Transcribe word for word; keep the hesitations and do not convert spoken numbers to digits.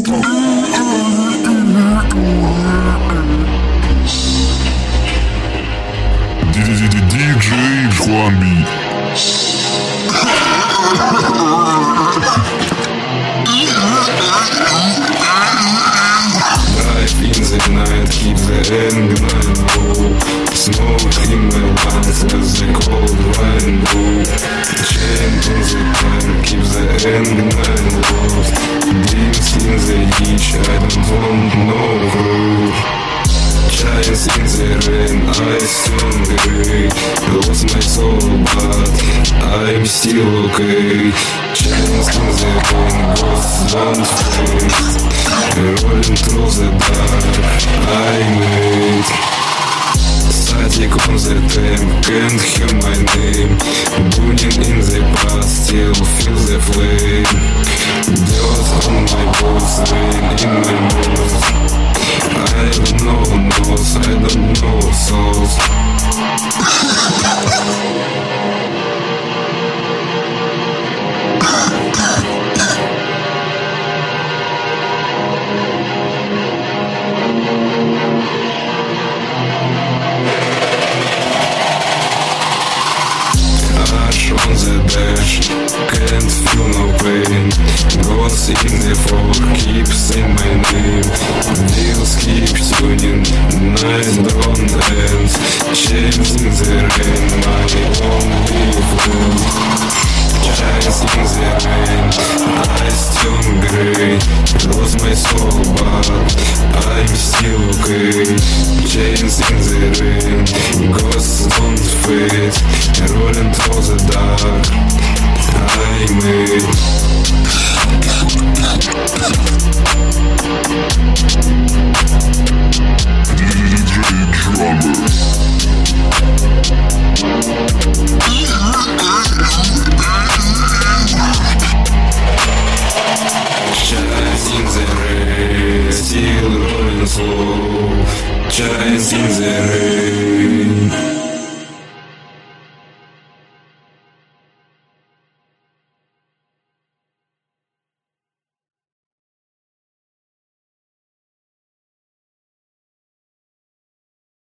диджей Джуанби. Dive in the night, keep the end low. Smoke in my lungs as the cold wine go. Chain in the time, keep the end low. Dreams in the ditch, I don't want no road. Giants in the rain, I soon grey. Lost my soul, but I'm still okay. Giants in the rain, ghosts don't fade. Rolling through the dark, I made static on the time, can't hear my name. Burning in the past, still feel the flame. Dirt on my boots, rain in my nose. I don't know nose, I don't know souls. Ash on the dash, can't feel no pain. Ghosts in the fog, keep saying my name. Wheels keep tuning, night don't end. Chains in the rain, my only friend. Giants in the rain, eyes turn grey. Lost my soul, but I'm still okay. Chains in the rain, ghosts don't fade. Rolling through the dark, I made диджей Drummer. Giants in the rain, still rolling slow. Giants in the rain.